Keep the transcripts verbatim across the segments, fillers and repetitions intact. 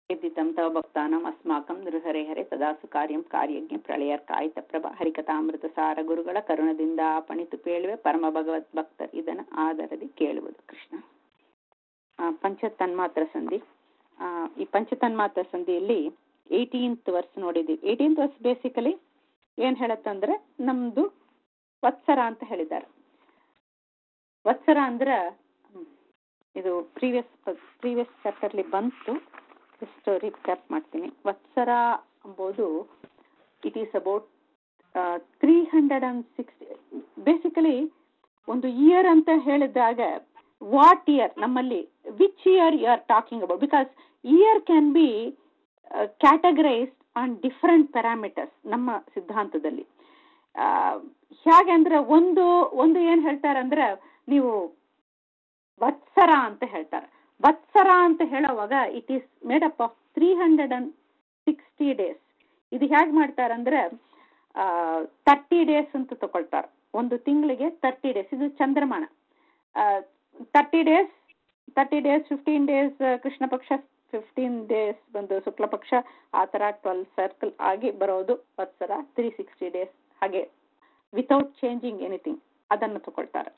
यद्दितं तव भक्तानाम् अस्माकं नृहरे ಹರೆ ಸದಾಸು ಕಾರ್ಯಂ ಕಾರ್ಯಜ್ಞ ಪ್ರಳಯರ್ಕಾಯಿತ ಪ್ರಭ ಹರಿಕಥಾಮೃತಸಾರ ಗುರುಗಳ ಕರುಣದಿಂದ ಪಣಿತು ಪೇಳುವೆ ಪರಮ ಭಗವತ್ ಭಕ್ತರು ಇದನ್ನು ಆದರದಿ ಕೇಳುವುದು. ಕೃಷ್ಣ ಪಂಚತನ್ಮಾತ್ರ ಸಂಧಿ. ಈ ಪಂಚತನ್ಮಾತ್ರ ಸಂಧಿಯಲ್ಲಿ ಏಯ್ಟೀನ್ತ್ ವರ್ಸ್ ನೋಡಿದ್ದೀವಿ. ಏಯ್ಟೀನ್ತ್ ವರ್ಸ್ ಬೇಸಿಕಲಿ ಏನು ಹೇಳತ್ತಂದ್ರೆ ನಮ್ದು ವತ್ಸರ ಅಂತ ಹೇಳಿದ್ದಾರೆ. ವತ್ಸರ ಅಂದ್ರೆ ಇದು ಪ್ರೀವಿಯಸ್ ಪ್ರೀವಿಯಸ್ ಚಾಪ್ಟರ್ಲಿ ಬಂತು. ಸ್ಟೋರಿ ಕ್ಯಾಪ್ ಮಾಡ್ತೀನಿ. ವತ್ಸರ ಎಂಬುದು it is about three hundred and sixty basically ಒಂದು ಇಯರ್ ಅಂತ ಹೇಳಿದಾಗ ವಾಟ್ ಇಯರ್ ನಮ್ಮಲ್ಲಿ which year you are talking about, because year can be categorised on different parameters ನಮ್ಮ ಸಿದ್ಧಾಂತದಲ್ಲಿ. ಹೇಗೆ ಅಂದ್ರೆ ಒಂದು ಒಂದು ಏನು ಹೇಳ್ತಾರಂದ್ರೆ ನೀವು ವತ್ಸರ ಅಂತ ಹೇಳ್ತಾರೆ. ವತ್ಸರ ಅಂತ ಹೇಳುವಾಗ it is made up of three hundred and sixty days. ಇದು ಹೇಗೆ ಮಾಡ್ತಾರಂದ್ರೆ ತರ್ಟಿ ಡೇಸ್ ಅಂತ ತಗೊಳ್ತಾರೆ. ಒಂದು ತಿಂಗಳಿಗೆ ತರ್ಟಿ ಡೇಸ್. ಇದು ಚಂದ್ರಮಾನ. Thirty days thirty days fifteen days ಕೃಷ್ಣ ಪಕ್ಷ, ಫಿಫ್ಟೀನ್ ಡೇಸ್ ಬಂದು ಶುಕ್ಲ ಪಕ್ಷ, ಆ ಥರ ಟ್ವೆಲ್ ಸರ್ಕಲ್ ಆಗಿ ಬರೋದು ವತ್ಸರ. ತ್ರೀ ಸಿಕ್ಸ್ಟಿ ಡೇಸ್ ಹಾಗೆ ವಿತೌಟ್ ಚೇಂಜಿಂಗ್ ಎನಿಥಿಂಗ್ ಅದನ್ನು ತಗೊಳ್ತಾರೆ.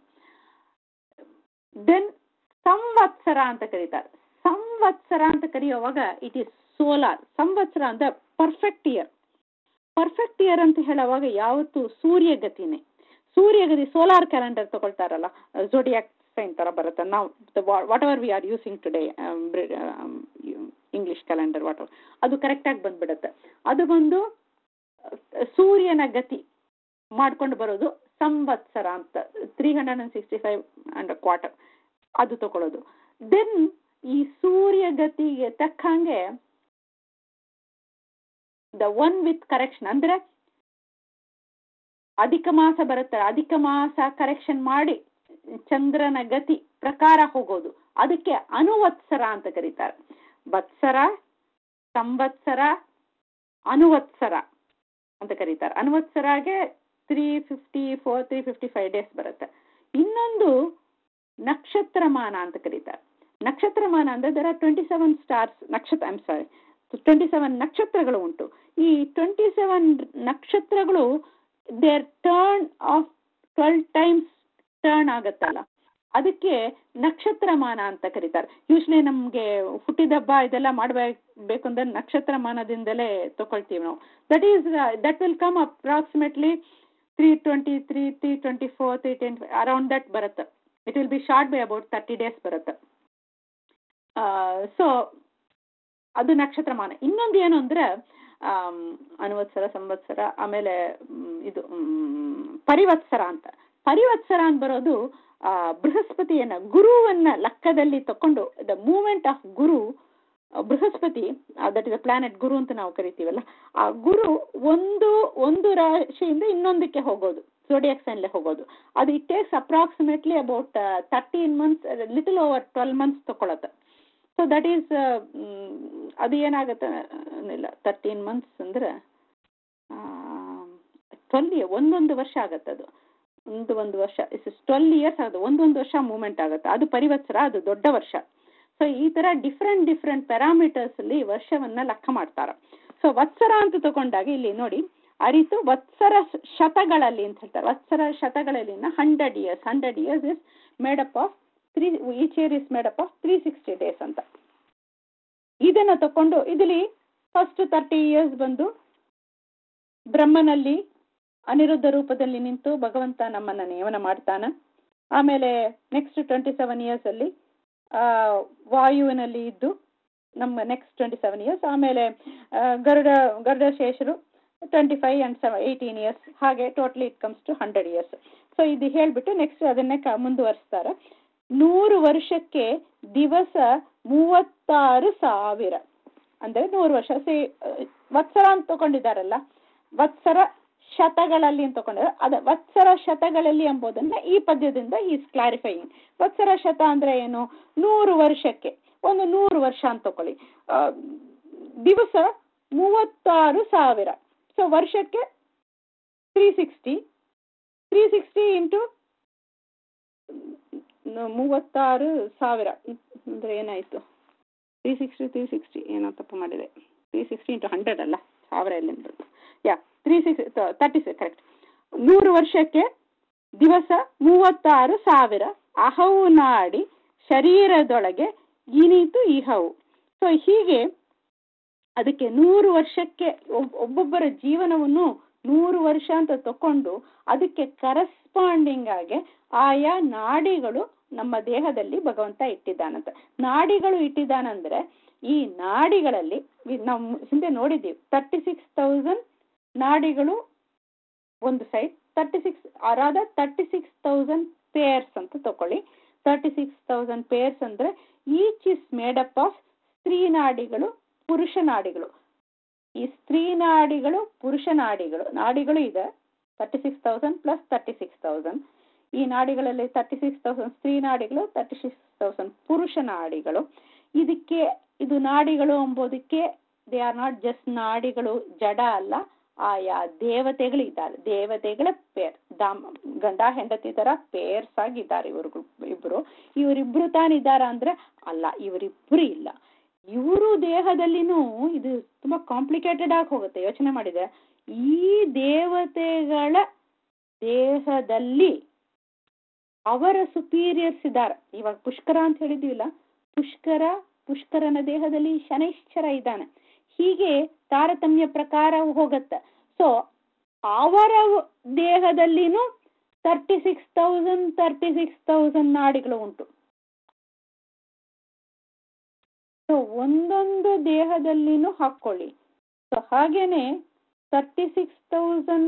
ದೆನ್ ಸಂವತ್ಸರ ಅಂತ ಕರೀತಾರೆ. ಸಂವತ್ಸರ ಅಂತ ಕರೆಯುವಾಗ ಇಟ್ ಈಸ್ ಸೋಲಾರ್. ಸಂವತ್ಸರ ಅಂದ್ರೆ ಪರ್ಫೆಕ್ಟ್ ಇಯರ್. ಪರ್ಫೆಕ್ಟ್ ಇಯರ್ ಅಂತ ಹೇಳುವಾಗ ಯಾವತ್ತು ಸೂರ್ಯಗತಿನೇ. ಸೂರ್ಯಗತಿ ಸೋಲಾರ್ ಕ್ಯಾಲೆಂಡರ್ ತಗೊಳ್ತಾರಲ್ಲ, ಝೋಡಿಯಾಕ್ ಸೈನ್ ತರ ಬರುತ್ತೆ. ನಾವು whatever we are using today English calendar whatever, ಅದು ಕರೆಕ್ಟಾಗಿ ಬಂದ್ಬಿಡುತ್ತೆ. ಅದು ಬಂದು ಸೂರ್ಯನ ಗತಿ ಮಾಡ್ಕೊಂಡು ಬರೋದು ಸಂವತ್ಸರ ಅಂತ. Three hundred and sixty five and quarter ಅದು ತಗೊಳ್ಳೋದು. ದೆನ್ ಈ ಸೂರ್ಯಗತಿಗೆ ತಕ್ಕಂಗೆ ದ ಒನ್ ವಿತ್ ಕರೆಕ್ಷನ್ ಅಂದ್ರೆ ಅಧಿಕ ಮಾಸ ಬರುತ್ತೆ. ಅಧಿಕ ಮಾಸ ಕರೆಕ್ಷನ್ ಮಾಡಿ ಚಂದ್ರನ ಗತಿ ಪ್ರಕಾರ ಹೋಗೋದು, ಅದಕ್ಕೆ ಅನುವತ್ಸರ ಅಂತ ಕರೀತಾರೆ. ವತ್ಸರ, ಸಂವತ್ಸರ, ಅನುವತ್ಸರ ಅಂತ ಕರೀತಾರೆ. ಅನುವತ್ಸರಾಗೆ three fifty four three fifty five days ಬರುತ್ತೆ. ಇನ್ನೊಂದು ನಕ್ಷತ್ರಮಾನ ಅಂತ ಕರೀತಾರೆ. ನಕ್ಷತ್ರಮಾನ ಅಂದ್ರೆ there are twenty seven stars ನಕ್ಷತ್ರ ಐಮ್ ಸಾರಿ ಟ್ವೆಂಟಿ ಸೆವೆನ್ ನಕ್ಷತ್ರಗಳು ಉಂಟು. ಈ ಟ್ವೆಂಟಿ ಸೆವೆನ್ ನಕ್ಷತ್ರಗಳು their turn of twelve times turn ಆಗತ್ತಲ್ಲ, ಅದಕ್ಕೆ ನಕ್ಷತ್ರಮಾನ ಅಂತ ಕರೀತಾರೆ. ಯೂಶ್ವಲಿ ನಮ್ಗೆ ಹುಟ್ಟಿದಬ್ಬ ಇದೆಲ್ಲ ಮಾಡಬೇಕು ಅಂದ್ರೆ ನಕ್ಷತ್ರಮಾನದಿಂದಲೇ ತಗೊಳ್ತೀವಿ ನಾವು. That is that will come approximately three twenty three three twenty four three ten around that ಬರುತ್ತೆ. It will be short by about thirty days ಬರುತ್ತೆ. ಸೊ ಅದು ನಕ್ಷತ್ರಮಾನ. ಇನ್ನೊಂದು ಏನು ಅಂದ್ರೆ ಅನುವತ್ಸರ, ಸಂವತ್ಸರ, ಆಮೇಲೆ ಇದು ಪರಿವತ್ಸರ ಅಂತ. ಪರಿವತ್ಸರ ಅಂತ ಬರೋದು ಬೃಹಸ್ಪತಿಯನ್ನ ಗುರುವನ್ನ ಲೆಕ್ಕದಲ್ಲಿ ತಕೊಂಡು ದ ಮೂವ್ಮೆಂಟ್ ಆಫ್ ಗುರು. ಬೃಹಸ್ಪತಿ ದಟ್ ಇಸ್ ಅ ಪ್ಲಾನೆಟ್, ಗುರು ಅಂತ ನಾವು ಕರಿತೀವಲ್ಲ, ಆ ಗುರು ಒಂದು ಒಂದು ರಾಶಿಯಿಂದ ಇನ್ನೊಂದಕ್ಕೆ ಹೋಗೋದು, ಝೋಡಿಯಾಕ್ ಸೈನ್ಲೆ ಹೋಗೋದು. ಅದು it takes approximately about thirteen months, little over twelve months ತಗೊಳತ್ತೆ. ಸೊ ದಟ್ ಈಸ್ ಅದು ಏನಾಗುತ್ತೆ ಇಲ್ಲ ತರ್ಟೀನ್ ಮಂತ್ಸ್ ಅಂದ್ರೆ ಟ್ವೆಲ್ ಒಂದೊಂದು ವರ್ಷ ಆಗತ್ತೆ. ಅದು ಒಂದು ಒಂದು ವರ್ಷ ಇಸ್ ಟ್ವೆಲ್ ಇಯರ್ಸ್ ಆಗುತ್ತೆ. ಒಂದೊಂದು ವರ್ಷ ಮೂವ್ಮೆಂಟ್ ಆಗುತ್ತೆ. ಅದು ಪರಿವತ್ಸರ, ಅದು ದೊಡ್ಡ ವರ್ಷ. ಸೊ ಈ ತರ ಡಿಫ್ರೆಂಟ್ ಡಿಫ್ರೆಂಟ್ ಪ್ಯಾರಾಮೀಟರ್ಸ್ ಅಲ್ಲಿ ವರ್ಷವನ್ನ ಲೆಕ್ಕ ಮಾಡ್ತಾರೆ. ಸೊ ವತ್ಸರ ಅಂತ ತಗೊಂಡಾಗ ಇಲ್ಲಿ ನೋಡಿ ಅರಿತು ವತ್ಸರ ಶತಗಳಲ್ಲಿ ಅಂತ ಹೇಳ್ತಾರೆ. ವತ್ಸರ ಶತಗಳಲ್ಲಿ hundred years hundred years is made up of three each year is made up of three sixty days ಅಂತ. ಇದನ್ನ ತಕೊಂಡು ಇದರಲ್ಲಿ ಫಸ್ಟ್ ತರ್ಟಿ ಇಯರ್ಸ್ ಬಂದು ಬ್ರಹ್ಮನಲ್ಲಿ ಅನಿರುದ್ಧ ರೂಪದಲ್ಲಿ ನಿಂತು ಭಗವಂತ ನಮ್ಮನ್ನ ನೇಮನ ಮಾಡ್ತಾನೆ. ಆಮೇಲೆ ನೆಕ್ಸ್ಟ್ ಟ್ವೆಂಟಿ ಸೆವೆನ್ ಇಯರ್ಸ್ ಅಲ್ಲಿ ಆ ವಾಯುವಿನಲ್ಲಿ ಇದ್ದು ನಮ್ಮ ನೆಕ್ಸ್ಟ್ ಟ್ವೆಂಟಿ ಸೆವೆನ್ ಇಯರ್ಸ್. ಆಮೇಲೆ ಗರುಡ ಗರುಡ ಶೇಷರು twenty five and seven eighteen years, ಹಾಗೆ totally it comes to hundred years. So ಇದು ಹೇಳ್ಬಿಟ್ಟು ನೆಕ್ಸ್ಟ್ ಅದನ್ನೇ ಕ ಮುಂದುವರಿಸ್ತಾರೆ. ನೂರು ವರ್ಷಕ್ಕೆ ದಿವಸ ಮೂವತ್ತಾರು ಸಾವಿರ ಅಂದ್ರೆ ನೂರು ವರ್ಷ. ಸಿ ವತ್ಸರ ಅಂತ ತಗೊಂಡಿದ್ದಾರಲ್ಲ, ವತ್ಸರ ಶತಗಳಲ್ಲಿ ಅಂತ ತಗೊಂಡಿದ್ದಾರೆ. ಅದ ವತ್ಸರ ಶತಗಳಲ್ಲಿ ಎಂಬುದನ್ನ ಈ ಪದ್ಯದಿಂದ ಈಸ್ ಕ್ಲಾರಿಫೈಯಿಂಗ್. ವತ್ಸರ ಶತ ಅಂದ್ರೆ ಏನು? ನೂರು ವರ್ಷಕ್ಕೆ ಒಂದು ನೂರು ವರ್ಷ ಅಂತ ತಕೊಳ್ಳಿ. ದಿವಸ ಮೂವತ್ತಾರು ಸಾವಿರ. ಸೊ ವರ್ಷಕ್ಕೆ three sixty three sixty into ಮೂವತ್ತಾರು ಸಾವಿರ ಅಂದ್ರೆ ಏನಾಯ್ತು? ತ್ರೀ ಸಿಕ್ಸ್ಟಿ ತ್ರೀ ಸಿಕ್ಸ್ಟಿ ಏನೋ ತಪ್ಪು ಮಾಡಿದೆ. ತ್ರೀ ಸಿಕ್ಸ್ಟಿ ಇಂಟು ಹಂಡ್ರೆಡ್ ಅಲ್ಲ, ಸಾವಿರ ಎಲ್ಲಿಂದ ಬರುತ್ತೆ? Yeah three six thirty six correct. ನೂರು ವರ್ಷಕ್ಕೆ ದಿವಸ ಮೂವತ್ತಾರು ಸಾವಿರ ಅಹವು ನಾಡಿ ಶರೀರದೊಳಗೆ ಇನಿತು ಇಹವು. ಸೊ ಹೀಗೆ ಅದಕ್ಕೆ ನೂರು ವರ್ಷಕ್ಕೆ ಒಬ್ಬೊಬ್ಬರ ಜೀವನವನ್ನು ನೂರು ವರ್ಷ ಅಂತ ತಕೊಂಡು ಅದಕ್ಕೆ ಕರೆಸ್ಪಾಂಡಿಂಗ್ ಆಗಿ ಆಯಾ ನಾಡಿಗಳು ನಮ್ಮ ದೇಹದಲ್ಲಿ ಭಗವಂತ ಇಟ್ಟಿದ್ದಾನಂತ. ನಾಡಿಗಳು ಇಟ್ಟಿದ್ದಾನಂದ್ರೆ ಈ ನಾಡಿಗಳಲ್ಲಿ ನಾವು ಹಿಂದೆ ನೋಡಿದ್ದೀವಿ, ತರ್ಟಿ ಸಿಕ್ಸ್ ತೌಸಂಡ್ ನಾಡಿಗಳು ಒಂದು ಸೈಡ್, ತರ್ಟಿ ಸಿಕ್ಸ್ ಅರಾದ ತರ್ಟಿ ಸಿಕ್ಸ್ ತೌಸಂಡ್ ಪೇರ್ಸ್ ಅಂತ ತಕೊಳ್ಳಿ. ತರ್ಟಿ ಸಿಕ್ಸ್ ತೌಸಂಡ್ ಪೇರ್ಸ್ ಅಂದ್ರೆ each is made up of ಸ್ತ್ರೀ ನಾಡಿಗಳು, ಪುರುಷ ನಾಡಿಗಳು. ಈ ಸ್ತ್ರೀ ನಾಡಿಗಳು, ಪುರುಷ ನಾಡಿಗಳು ನಾಡಿಗಳು ಇದೆ thirty six thousand plus thirty six thousand. ಈ ನಾಡಿಗಳಲ್ಲಿ ತರ್ಟಿ ಸಿಕ್ಸ್ ತೌಸಂಡ್ ಸ್ತ್ರೀ ನಾಡಿಗಳು, ತರ್ಟಿ ಸಿಕ್ಸ್ ತೌಸಂಡ್ ಪುರುಷ ನಾಡಿಗಳು. ಇದಕ್ಕೆ ಇದು ನಾಡಿಗಳು ಎಂಬುದಕ್ಕೆ ದೇ ಆರ್ ನಾಟ್ ಜಸ್ಟ್ ನಾಡಿಗಳು, ಜಡ ಅಲ್ಲ, ಆಯಾ ದೇವತೆಗಳು ಇದ್ದಾರೆ. ದೇವತೆಗಳ ಪೇರ್, ದಾಮ ಗಂಡ ಹೆಂಡತಿ ತರ ಪೇರ್ಸ್ ಆಗಿದ್ದಾರೆ ಇವರು ಇಬ್ರು. ಇವರಿಬ್ರು ತಾನಿದ್ದಾರ ಅಂದ್ರೆ ಅಲ್ಲ, ಇವರಿಬ್ರು ಇಲ್ಲ. ಇವರು ದೇಹದಲ್ಲಿನೂ ಇದು ತುಂಬಾ ಕಾಂಪ್ಲಿಕೇಟೆಡ್ ಆಗಿ ಹೋಗುತ್ತೆ. ಯೋಚನೆ ಮಾಡಿದ್ರೆ ಈ ದೇವತೆಗಳ ದೇಹದಲ್ಲಿ ಅವರ ಸುಪೀರಿಯರ್ಸ್ ಇದ್ದಾರೆ. ಇವಾಗ ಪುಷ್ಕರ ಅಂತ ಹೇಳಿದೀವಿಲ್ಲ, ಪುಷ್ಕರ ಪುಷ್ಕರನ ದೇಹದಲ್ಲಿ ಶನೈಶ್ಚರ ಇದ್ದಾನೆ. ಹೀಗೆ ತಾರತಮ್ಯ ಪ್ರಕಾರ ಹೋಗತ್ತೆ. ಸೊ ಅವರ ದೇಹದಲ್ಲಿನೂ thirty six thousand thirty six thousand ನಾಡಿಗಳು ಉಂಟು. ಸೊ ಒಂದೊಂದು ದೇಹದಲ್ಲಿನೂ ಹಾಕೊಳ್ಳಿ. ಸೊ ಹಾಗೇನೆ ತರ್ಟಿ ಸಿಕ್ಸ್ ತೌಸಂಡ್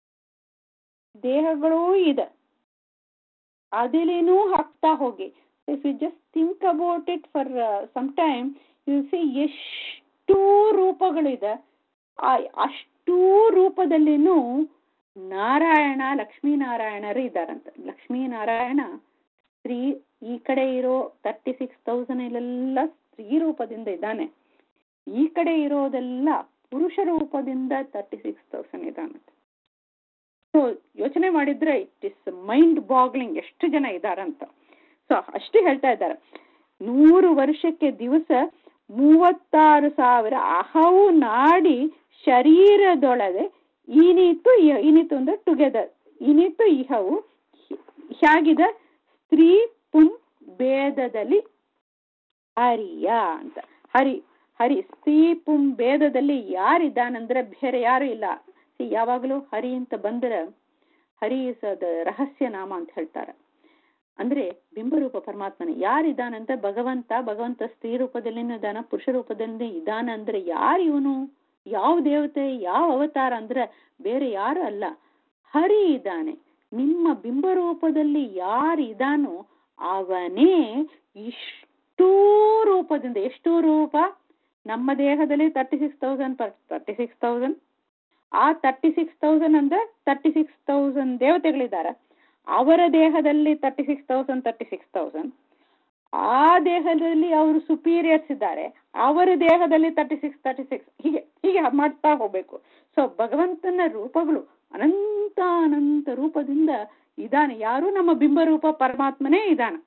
ದೇಹಗಳೂ ಇದೆ, ಅದಿಲೇನೂ ಹಾಕ್ತಾ ಹೋಗಿ. If you just think about it for some time, you see ಎಷ್ಟು ರೂಪಗಳಿದೆ. ಆ ಅಷ್ಟೂ ರೂಪದಲ್ಲಿನೂ ನಾರಾಯಣ ಲಕ್ಷ್ಮೀನಾರಾಯಣರು ಇದ್ದಾರಂತ. ಲಕ್ಷ್ಮೀನಾರಾಯಣ ಸ್ತ್ರೀ ಈ ಕಡೆ ಇರೋ ತರ್ಟಿ ಸಿಕ್ಸ್ ತೌಸಂಡ್ ಇಲ್ಲೆಲ್ಲ ಸ್ತ್ರೀ ರೂಪದಿಂದ ಇದ್ದಾನೆ, ಈ ಕಡೆ ಇರೋದೆಲ್ಲ ಪುರುಷ ರೂಪದಿಂದ ತರ್ಟಿ ಸಿಕ್ಸ್ ತೌಸಂಡ್ ಇದ್ದಾನಂತೆ. ಸೊ ಯೋಚನೆ ಮಾಡಿದ್ರೆ ಇಟ್ ಇಸ್ ಮೈಂಡ್ ಬಾಗ್ಲಿಂಗ್ ಎಷ್ಟು ಜನ ಇದ್ದಾರಂತ. ಸೊ ಅಷ್ಟು ಹೇಳ್ತಾ ಇದ್ದಾರೆ. ನೂರು ವರ್ಷಕ್ಕೆ ದಿವಸ ಮೂವತ್ತಾರು ಸಾವಿರ ಅಹವು ನಾಡಿ ಶರೀರದೊಳಗೆ ಇನಿತು ಇನಿತು ಅಂದ್ರೆ ಟುಗೆದರ್, ಇನಿತು ಇಹವು ಹೇಗಿದೆ ಸ್ತ್ರೀ ಪುಂ ಭೇದದಲ್ಲಿ ಹರಿಯ ಅಂತ. ಹರಿ ಹರಿ ಸ್ತ್ರೀ ಪುಂ ಭೇದದಲ್ಲಿ ಯಾರಿದ್ದಾನಂದ್ರೆ ಬೇರೆ ಯಾರು ಇಲ್ಲ. ಯಾವಾಗಲೂ ಹರಿ ಅಂತ ಬಂದ್ರೆ ಹರಿ ಅದ ರಹಸ್ಯ ನಾಮ ಅಂತ ಹೇಳ್ತಾರೆ. ಅಂದ್ರೆ ಬಿಂಬರೂಪ ಪರಮಾತ್ಮನೇ ಯಾರಿದ್ದಾನಂತ ಭಗವಂತ. ಭಗವಂತ ಸ್ತ್ರೀ ರೂಪದಲ್ಲಿನೂ ಇದ್ದಾನ, ಪುರುಷ ರೂಪದಲ್ಲಿ ಇದ್ದಾನ. ಅಂದ್ರೆ ಯಾರು ಇವನು, ಯಾವ ದೇವತೆ, ಯಾವ ಅವತಾರ ಅಂದ್ರೆ ಬೇರೆ ಯಾರು ಅಲ್ಲ, ಹರಿ ಇದ್ದಾನೆ. ನಿಮ್ಮ ಬಿಂಬರೂಪದಲ್ಲಿ ಯಾರು ಇದ್ದಾನೋ ಅವನೇ ಇಷ್ಟೂ ರೂಪದಿಂದ. ಎಷ್ಟು ರೂಪ? ನಮ್ಮ ದೇಹದಲ್ಲಿ thirty six thousand per thirty six thousand ಆ ತರ್ಟಿ ಸಿಕ್ಸ್ ತೌಸಂಡ್ ಅಂದ್ರೆ ತರ್ಟಿ ಸಿಕ್ಸ್ ತೌಸಂಡ್ ದೇವತೆಗಳಿದ್ದಾರೆ. ಅವರ ದೇಹದಲ್ಲಿ thirty six thousand thirty six thousand ಆ ದೇಹದಲ್ಲಿ ಅವರು ಸುಪೀರಿಯರ್ಸ್ ಇದ್ದಾರೆ, ಅವರ ದೇಹದಲ್ಲಿ ತರ್ಟಿ ಸಿಕ್ಸ್ ತರ್ಟಿ ಸಿಕ್ಸ್ ಹೀಗೆ ಹೀಗೆ ಮಾಡ್ತಾ ಹೋಗ್ಬೇಕು. ಸೊ ಭಗವಂತನ ರೂಪಗಳು ಅನಂತ ಅನಂತ ರೂಪದಿಂದ ಇದ್ದಾನೆ. ಯಾರು? ನಮ್ಮ ಬಿಂಬರೂಪ ಪರಮಾತ್ಮನೇ ಇದ್ದಾನೆ.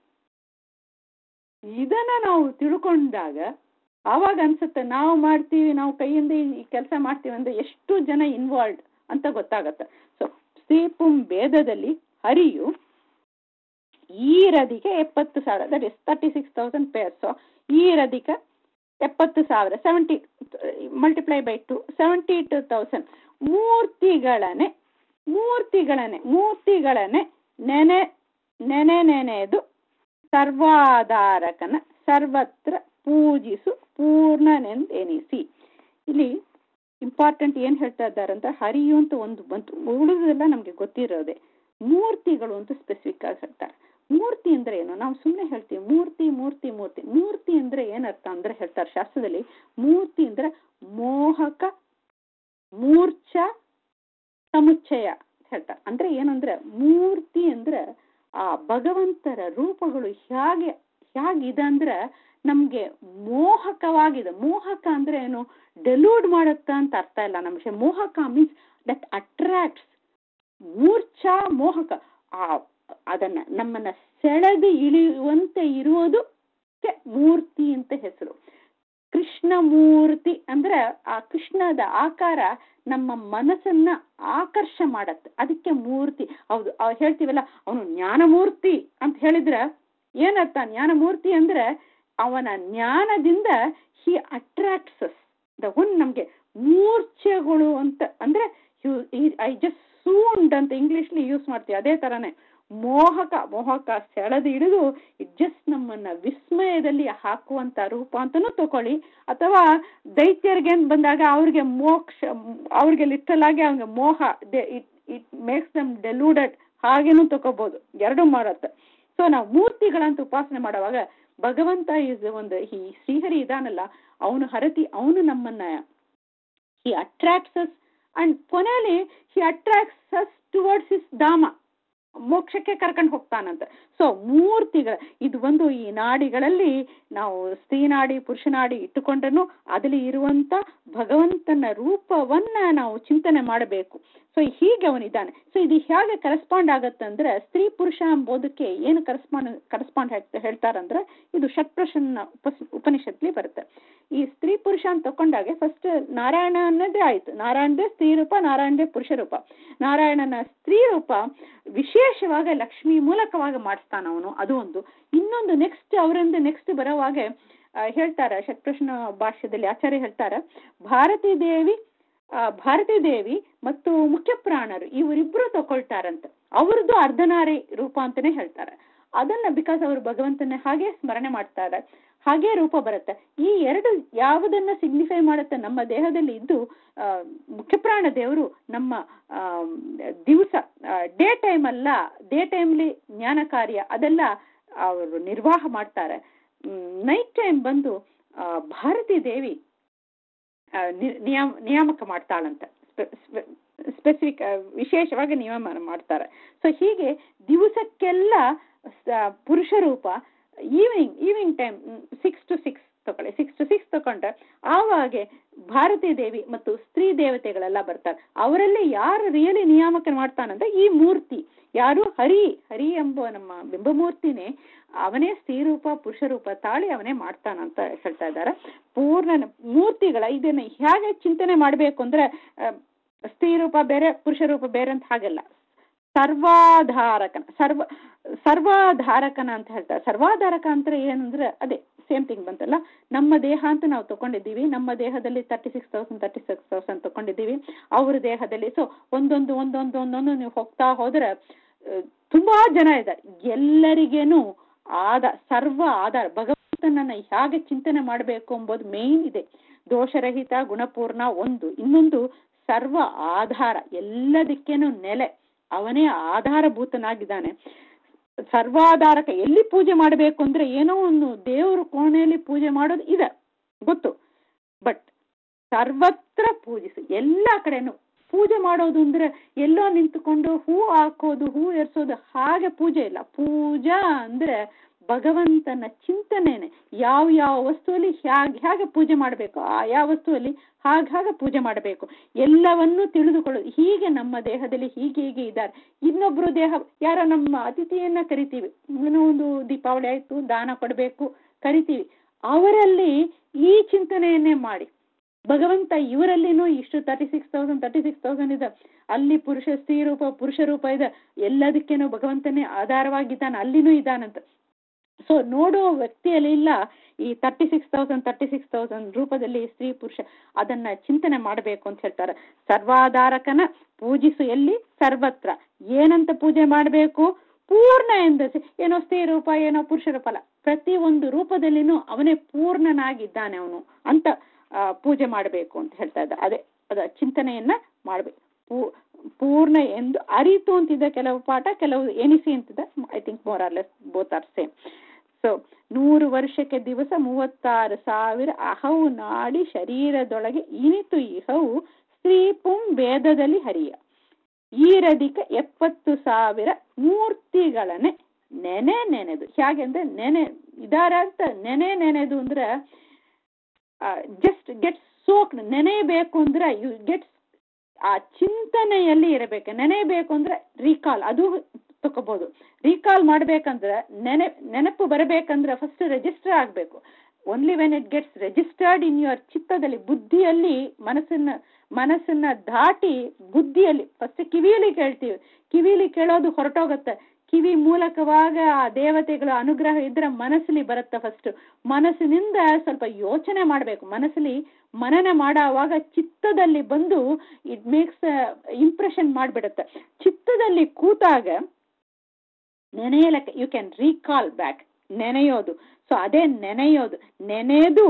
ಇದನ್ನ ನಾವು ತಿಳ್ಕೊಂಡಾಗ ಆವಾಗ ಅನ್ಸುತ್ತೆ ನಾವು ಮಾಡ್ತೀವಿ, ನಾವು ಕೈಯಿಂದ ಈ ಕೆಲಸ ಮಾಡ್ತೀವಿ ಅಂದ್ರೆ ಎಷ್ಟು ಜನ ಇನ್ವಾಲ್ವ್ ಅಂತ ಗೊತ್ತಾಗತ್ತೆ. ಸೊ ಸ್ತ್ರೀಪುಂ ಭೇದದಲ್ಲಿ ಹರಿಯು ಈ ರದಿಗೆ ಎಪ್ಪತ್ತು ಸಾವಿರ, that is thirty six thousand pairs. So ಈ ರದಿಗೆ ಎಪ್ಪತ್ತು ಸಾವಿರ, seventy multiply by two seventy two thousand ಮೂರ್ತಿಗಳನ್ನೇ ಮೂರ್ತಿಗಳನ್ನೇ ಮೂರ್ತಿಗಳನ್ನೇ ನೆನೆ ನೆನೆ ನೆನೆದು ಸರ್ವಾಧಾರಕನ ಸರ್ವತ್ರ ಪೂಜಿಸು ಪೂರ್ಣನೆಂದೆನಿಸಿ. ಇಲ್ಲಿ ಇಂಪಾರ್ಟೆಂಟ್ ಏನ್ ಹೇಳ್ತಾ ಇದ್ದಾರಂತ, ಹರಿಯು ಅಂತ ಒಂದು ಬಂತು, ಉಳಿದೆಲ್ಲ ನಮ್ಗೆ ಗೊತ್ತಿರೋದೆ. ಮೂರ್ತಿಗಳು ಅಂತ ಸ್ಪೆಸಿಫಿಕ್ ಆಗಿ ಹೇಳ್ತಾರೆ. ಮೂರ್ತಿ ಅಂದ್ರೆ ಏನು? ನಾವು ಸುಮ್ಮನೆ ಹೇಳ್ತೀವಿ ಮೂರ್ತಿ ಮೂರ್ತಿ ಮೂರ್ತಿ ಮೂರ್ತಿ ಅಂದ್ರೆ ಏನರ್ಥ ಅಂದ್ರೆ ಹೇಳ್ತಾರೆ ಶಾಸ್ತ್ರದಲ್ಲಿ, ಮೂರ್ತಿ ಅಂದ್ರೆ ಮೋಹಕ ಮೂರ್ಛ ಸಮುಚ್ಚಯ ಹೇಳ್ತಾರೆ. ಅಂದ್ರೆ ಏನಂದ್ರೆ ಮೂರ್ತಿ ಅಂದ್ರೆ ಆ ಭಗವಂತರ ರೂಪಗಳು ಹೇಗೆ ಹೇಗಿದೆ ಅಂದ್ರೆ ನಮ್ಗೆ ಮೋಹಕವಾಗಿದೆ. ಮೋಹಕ ಅಂದ್ರೆ ಏನು? ಡೆಲೂಡ್ ಮಾಡುತ್ತ ಅಂತ ಅರ್ಥ ಇಲ್ಲ ನಮ್ಗೆ. ಮೋಹಕ ಮೀನ್ಸ್ ದಟ್ ಅಟ್ರಾಕ್ಟ್ಸ್. ಮೂರ್ಛಾ ಮೋಹಕ, ಆ ಅದನ್ನ ನಮ್ಮನ್ನ ಸೆಳೆದು ಇಳಿಯುವಂತೆ ಇರುವುದು ಮೂರ್ತಿ ಅಂತ ಹೆಸರು. ಕೃಷ್ಣಮೂರ್ತಿ ಅಂದ್ರೆ ಆ ಕೃಷ್ಣದ ಆಕಾರ ನಮ್ಮ ಮನಸ್ಸನ್ನ ಆಕರ್ಷ ಮಾಡತ್ತೆ, ಅದಕ್ಕೆ ಮೂರ್ತಿ. ಹೌದು, ಹೇಳ್ತೀವಲ್ಲ ಅವನು ಜ್ಞಾನಮೂರ್ತಿ ಅಂತ ಹೇಳಿದ್ರೆ ಏನರ್ಥ? ಜ್ಞಾನಮೂರ್ತಿ ಅಂದ್ರೆ ಅವನ ಜ್ಞಾನದಿಂದ ಹಿ ಅಟ್ರಾಕ್ಟ್ಸ್ ದ ಒನ್. ನಮ್ಗೆ ಮೂರ್ಛೆಗಳು ಅಂತ ಅಂದ್ರೆ ಐ ಜಸ್ಟ್ ಸೂಂಡ್ ಅಂತ ಇಂಗ್ಲಿಷ್ಲಿ ಯೂಸ್ ಮಾಡ್ತೀವಿ, ಅದೇ ತರನೇ ಮೋಹಕ ಮೋಹಕ ಸೆಳೆದು ಹಿಡಿದು ಇಟ್ ಜಸ್ಟ್ ನಮ್ಮನ್ನ ವಿಸ್ಮಯದಲ್ಲಿ ಹಾಕುವಂತ ರೂಪ ಅಂತನೂ ತಕೊಳ್ಳಿ, ಅಥವಾ ದೈತ್ಯರಿಗೆ ಬಂದಾಗ ಅವ್ರಿಗೆ ಮೋಕ್ಷ, ಅವ್ರಿಗೆ ಲಿಟಲ್ ಆಗಿ ಅವ್ರಿಗೆ ಮೋಹ, it it makes them deluded, ಹಾಗೇನೂ ತಗೋಬಹುದು, ಎರಡೂ ಮಾಡತ್ತೆ. ಸೊ ನಾವು ಮೂರ್ತಿಗಳಂತ ಉಪಾಸನೆ ಮಾಡುವಾಗ ಭಗವಂತ ಇಸ್ ಒಂದು ಈ ಶ್ರೀಹರಿ ಇದಾನಲ್ಲ, ಅವನು ಹರತಿ, ಅವನು ನಮ್ಮನ್ನ ಹಿ ಅಟ್ರಾಕ್ಟ್ಸ್ ಅಂಡ್ ಕೊನೆಯಲ್ಲಿ ಹಿ ಅಟ್ರಾಕ್ಟ್ಸ್ ಟುವರ್ಡ್ಸ್ ಹಿಸ್ ಧಾಮ, ಮೋಕ್ಷಕ್ಕೆ ಕರ್ಕೊಂಡು ಹೋಗ್ತಾನಂತ. ಸೊ ಮೂರ್ತಿಗಳ ಇದು ಒಂದು ಈ ನಾಡಿಗಳಲ್ಲಿ ನಾವು ಸ್ತ್ರೀ ನಾಡಿ ಪುರುಷ ನಾಡಿ ಇಟ್ಟುಕೊಂಡ್ರೂ ಅದರಲ್ಲಿ ಇರುವಂತ ಭಗವಂತನ ರೂಪವನ್ನ ನಾವು ಚಿಂತನೆ ಮಾಡಬೇಕು. ಸೊ ಹೀಗೆ ಅವನಿದ್ದಾನೆ. ಸೊ ಇದು ಹೇಗೆ ಕರೆಸ್ಪಾಂಡ್ ಆಗತ್ತಂದ್ರೆ ಸ್ತ್ರೀ ಪುರುಷ ಎಂಬುದಕ್ಕೆ ಏನು ಕರೆಸ್ಪಾಂಡ್ ಕರೆಸ್ಪಾಂಡ್ ಹೇಳ್ತಾರಂದ್ರೆ ಇದು ಷಟ್ಪ್ರಶ್ನ ಉಪ ಉಪನಿಷತ್ಲಿ ಬರುತ್ತೆ. ಈ ಸ್ತ್ರೀ ಪುರುಷ ಅಂತ ತಕೊಂಡಾಗೆ ಫಸ್ಟ್ ನಾರಾಯಣ ಅನ್ನೋದೇ ಆಯ್ತು, ನಾರಾಯಣದೇ ಸ್ತ್ರೀ ರೂಪ, ನಾರಾಯಣದೇ ಪುರುಷ ರೂಪ. ನಾರಾಯಣನ ಸ್ತ್ರೀ ರೂಪ ವಿಶೇಷವಾಗಿ ಲಕ್ಷ್ಮಿ ಮೂಲಕವಾಗಿ ಮಾಡಿಸ್ತಾನ ಅವನು, ಅದು ಒಂದು. ಇನ್ನೊಂದು ನೆಕ್ಸ್ಟ್ ಅವರಿಂದ ನೆಕ್ಸ್ಟ್ ಬರೋವಾಗ ಹೇಳ್ತಾರೆ ಷಟ್ಪ್ರಶ್ನ ಭಾಷ್ಯದಲ್ಲಿ ಆಚಾರ್ಯ ಹೇಳ್ತಾರೆ, ಭಾರತೀ ದೇವಿ ಭಾರತೀ ದೇವಿ ಮತ್ತು ಮುಖ್ಯ ಪ್ರಾಣರು ಇವರಿಬ್ರು ತಗೊಳ್ತಾರಂತ, ಅವ್ರದ್ದು ಅರ್ಧನಾರಿ ರೂಪ ಅಂತಾನೆ ಹೇಳ್ತಾರೆ. ಅದನ್ನ ಬಿಕಾಸ್ ಅವರು ಭಗವಂತನ ಹಾಗೆ ಸ್ಮರಣೆ ಮಾಡ್ತಾರೆ, ಹಾಗೆ ರೂಪ ಬರುತ್ತೆ. ಈ ಎರಡು ಯಾವುದನ್ನ ಸಿಗ್ನಿಫೈ ಮಾಡುತ್ತೆ? ನಮ್ಮ ದೇಹದಲ್ಲಿ ಇದ್ದು ಆ ಮುಖ್ಯಪ್ರಾಣ ದೇವರು ನಮ್ಮ ಆ ದಿವಸ ಡೇ ಟೈಮ್ ಅಲ್ಲ, ಡೇ ಟೈಮ್ಲಿ ಜ್ಞಾನ ಕಾರ್ಯ ಅದೆಲ್ಲ ಅವರು ನಿರ್ವಾಹ ಮಾಡ್ತಾರೆ. ನೈಟ್ ಟೈಮ್ ಬಂದು ಆ ಭಾರತೀ ದೇವಿ ನಿಯಮ ನಿಯಾಮಕ ಮಾಡ್ತಾಳಂತ, ಸ್ಪೆಸಿಫಿಕ್ ವಿಶೇಷವಾಗಿ ನಿಯಮ ಮಾಡ್ತಾರೆ. ಸೊ ಹೀಗೆ ದಿವಸಕ್ಕೆಲ್ಲ ಪುರುಷ ರೂಪ, evening evening time six to six ತಗೊಳ್ಳಿ, ಸಿಕ್ಸ್ ಟು ಸಿಕ್ಸ್ ತಗೊಂಡ್ರೆ ಆವಾಗೆ ಭಾರತೀ ದೇವಿ ಮತ್ತು ಸ್ತ್ರೀ ದೇವತೆಗಳೆಲ್ಲ ಬರ್ತಾರೆ. ಅವರಲ್ಲಿ ಯಾರು ರಿಯಲಿ ನಿಯಾಮಕ ಮಾಡ್ತಾನಂದ್ರೆ ಈ ಮೂರ್ತಿ ಯಾರು? ಹರಿ. ಹರಿ ಎಂಬ ನಮ್ಮ ಬಿಂಬಮೂರ್ತಿನೇ ಅವನೇ ಸ್ತ್ರೀ ರೂಪ ಪುರುಷ ರೂಪ ತಾಳಿ ಅವನೇ ಮಾಡ್ತಾನಂತ ಹೇಳ್ತಾ ಇದ್ದಾರೆ. ಪೂರ್ಣ ಮೂರ್ತಿಗಳ ಇದನ್ನ ಹೇಗೆ ಚಿಂತನೆ ಮಾಡಬೇಕು ಅಂದ್ರೆ ಸ್ತ್ರೀ ರೂಪ ಬೇರೆ ಪುರುಷ ರೂಪ ಬೇರೆ ಅಂತ ಹಾಗೆಲ್ಲ, ಸರ್ವಾಧಾರಕನ ಸರ್ವ ಸರ್ವಾಧಾರಕನ ಅಂತ ಹೇಳ್ತಾರೆ. ಸರ್ವಾಧಾರಕ ಅಂದ್ರೆ ಏನಂದ್ರೆ ಅದೇ ಸೇಮ್ ಥಿಂಗ್ ಬಂತಲ್ಲ, ನಮ್ಮ ದೇಹ ಅಂತ ನಾವು ತಗೊಂಡಿದ್ದೀವಿ, ನಮ್ಮ ದೇಹದಲ್ಲಿ thirty six thousand thirty six thousand ತಗೊಂಡಿದ್ದೀವಿ, ಅವ್ರ ದೇಹದಲ್ಲಿ. ಸೊ ಒಂದೊಂದು ಒಂದೊಂದು ಒಂದೊಂದು ನೀವು ಹೋಗ್ತಾ ಹೋದ್ರೆ ತುಂಬಾ ಜನ ಇದ್ದಾರೆ. ಎಲ್ಲರಿಗೇನು ಆದ ಸರ್ವ ಆಧಾರ ಭಗವಂತನನ್ನ ಹೇಗೆ ಚಿಂತನೆ ಮಾಡಬೇಕು ಎಂಬುದು ಮೇನ್ ಇದೆ. ದೋಷರಹಿತ ಗುಣಪೂರ್ಣ ಒಂದು, ಇನ್ನೊಂದು ಸರ್ವ ಆಧಾರ, ಎಲ್ಲದಕ್ಕೇನು ನೆಲೆ, ಅವನೇ ಆಧಾರಭೂತನಾಗಿದ್ದಾನೆ. ಸರ್ವಾಧಾರಕ. ಎಲ್ಲಿ ಪೂಜೆ ಮಾಡಬೇಕು ಅಂದ್ರೆ ಏನೋ ಒಂದು ದೇವರು ಕೋಣೆಯಲ್ಲಿ ಪೂಜೆ ಮಾಡೋದು ಇದೆ ಗೊತ್ತು, ಬಟ್ ಸರ್ವತ್ರ ಪೂಜಿಸು, ಎಲ್ಲ ಕಡೆನೂ ಪೂಜೆ ಮಾಡೋದು ಅಂದ್ರೆ ಎಲ್ಲೋ ನಿಂತುಕೊಂಡು ಹೂ ಹಾಕೋದು ಹೂ ಎರ್ಸೋದು ಹಾಗೆ ಪೂಜೆ ಇಲ್ಲ. ಪೂಜಾ ಅಂದ್ರೆ ಭಗವಂತನ ಚಿಂತನೆನೆ, ಯಾವ ಯಾವ ವಸ್ತುವಲ್ಲಿ ಹೇಗೆ ಹೇಗೆ ಪೂಜೆ ಮಾಡಬೇಕು ಆ ಯಾವ ವಸ್ತುವಲ್ಲಿ ಹಾಗೆ ಹಾಗೆ ಪೂಜೆ ಮಾಡಬೇಕು, ಎಲ್ಲವನ್ನೂ ತಿಳಿದುಕೊಳ್ಳೋದು. ಹೀಗೆ ನಮ್ಮ ದೇಹದಲ್ಲಿ ಹೀಗೆ ಹೀಗೆ ಇದ್ದಾರೆ. ಇನ್ನೊಬ್ರು ದೇಹ ಯಾರೋ ನಮ್ಮ ಅತಿಥಿಯನ್ನ ಕರಿತೀವಿ, ಏನೋ ಒಂದು ದೀಪಾವಳಿ ಆಯ್ತು ದಾನ ಕೊಡಬೇಕು ಕರಿತೀವಿ, ಅವರಲ್ಲಿ ಈ ಚಿಂತನೆಯನ್ನೇ ಮಾಡಿ ಭಗವಂತ ಇವರಲ್ಲಿನೂ ಇಷ್ಟು thirty six thousand thirty six thousand ಇದೆ, ಅಲ್ಲಿ ಪುರುಷ ಸ್ತ್ರೀ ರೂಪ ಪುರುಷ ರೂಪ ಇದೆ, ಎಲ್ಲದಕ್ಕೇನೋ ಭಗವಂತನೇ ಆಧಾರವಾಗಿದ್ದಾನೆ, ಅಲ್ಲಿನೂ ಇದ್ದಾನಂತ. ಸೊ ನೋಡುವ ವ್ಯಕ್ತಿಯಲ್ಲಿ ಇಲ್ಲ ಈ thirty six thousand thirty six thousand ರೂಪದಲ್ಲಿ ಸ್ತ್ರೀ ಪುರುಷ, ಅದನ್ನ ಚಿಂತನೆ ಮಾಡಬೇಕು ಅಂತ ಹೇಳ್ತಾರೆ. ಸರ್ವಾಧಾರಕನ ಪೂಜಿಸು ಎಲ್ಲಿ? ಸರ್ವತ್ರ. ಏನಂತ ಪೂಜೆ ಮಾಡಬೇಕು? ಪೂರ್ಣ ಎಂದಸಿ, ಏನೋ ಸ್ತ್ರೀ ರೂಪ ಏನೋ ಪುರುಷ ರೂಪ ಅಲ್ಲ, ಪ್ರತಿ ಒಂದು ರೂಪದಲ್ಲಿನೂ ಅವನೇ ಪೂರ್ಣನಾಗಿದ್ದಾನೆ ಅವನು ಅಂತ ಆ ಪೂಜೆ ಮಾಡಬೇಕು ಅಂತ ಹೇಳ್ತಾ ಇದ್ದ. ಅದೇ ಅದ ಚಿಂತನೆಯನ್ನ ಮಾಡ್ಬೇಕು. ಪೂ ಪೂರ್ಣ ಎಂದು ಅರಿತು ಅಂತಿದೆ ಕೆಲವು ಪಾಠ, ಕೆಲವು ಎನಿಸಿ ಅಂತಿದೆ. I think more or less both are same. So ನೂರು ವರ್ಷಕ್ಕೆ ದಿವಸ ಮೂವತ್ತಾರು ಸಾವಿರ ಅಹವು ನಾಡಿ ಶರೀರದೊಳಗೆ ಇನಿತು ಇಹವು ಸ್ತ್ರೀ ಪುಂ ಭೇದದಲ್ಲಿ ಹರಿಯ ಈರಧಿಕ ಎಪ್ಪತ್ತು ಸಾವಿರ ಮೂರ್ತಿಗಳನ್ನೇ ನೆನೆ ನೆನೆದು. ಹೇಗೆ ಅಂದ್ರೆ ನೆನೆ ಇದಾರ ಅಂತ ನೆನೆ ನೆನೆದು ಅಂದ್ರೆ ಜಸ್ಟ್ ಗೆಟ್ ಸೋಕ್, ನೆನೆಯಬೇಕು ಅಂದ್ರೆ ಯು ಗೆಟ್ ಆ ಚಿಂತನೆಯಲ್ಲಿ ಇರಬೇಕು. ನೆನೆಯಬೇಕು ಅಂದ್ರೆ ರೀಕಾಲ್, ಅದು ತಗೋಬಹುದು. ರೀಕಾಲ್ ಮಾಡ್ಬೇಕಂದ್ರೆ ನೆನೆ ನೆನಪು ಬರಬೇಕಂದ್ರೆ ಫಸ್ಟ್ ರಿಜಿಸ್ಟರ್ ಆಗ್ಬೇಕು. Only when it gets registered in your ಚಿತ್ತದಲ್ಲಿ, ಬುದ್ಧಿಯಲ್ಲಿ, ಮನಸ್ಸನ್ನ ಮನಸ್ಸನ್ನ ದಾಟಿ ಬುದ್ಧಿಯಲ್ಲಿ, ಫಸ್ಟ್ ಕಿವಿಯಲ್ಲಿ ಕೇಳ್ತೀವಿ, ಕಿವಿಯಲ್ಲಿ ಕೇಳೋದು ಹೊರಟೋಗುತ್ತೆ, ಕಿವಿ ಮೂಲಕವಾಗ ಆ ದೇವತೆಗಳ ಅನುಗ್ರಹ ಇದ್ರೆ ಮನಸ್ಸಲ್ಲಿ ಬರುತ್ತೆ. ಫಸ್ಟ್ ಮನಸ್ಸಿನಿಂದ ಸ್ವಲ್ಪ ಯೋಚನೆ ಮಾಡಬೇಕು, ಮನಸ್ಸಲ್ಲಿ ಮನನ ಮಾಡೋವಾಗ ಚಿತ್ತದಲ್ಲಿ ಬಂದು ಇಟ್ ಮೇಕ್ಸ್ ಇಂಪ್ರೆಷನ್ ಮಾಡಿಬಿಡುತ್ತೆ. ಚಿತ್ತದಲ್ಲಿ ಕೂತಾಗ ನೆನೆಯಲಕ್ಕೆ ಯು ಕ್ಯಾನ್ ರೀಕಾಲ್ ಬ್ಯಾಕ್, ನೆನೆಯೋದು. ಸೊ ಅದೇ ನೆನೆಯೋದು, ನೆನೆದು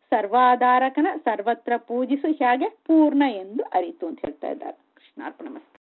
ಸರ್ವಾಧಾರಕನ ಸರ್ವತ್ರ ಪೂಜಿಸು ಹೇಗೆ ಪೂರ್ಣ ಎಂದು ಅರಿತು ಅಂತ ಹೇಳ್ತಾ ಇದ್ದಾರೆ. ಕೃಷ್ಣಾರ್ಪಣ ಮಸ್ತು.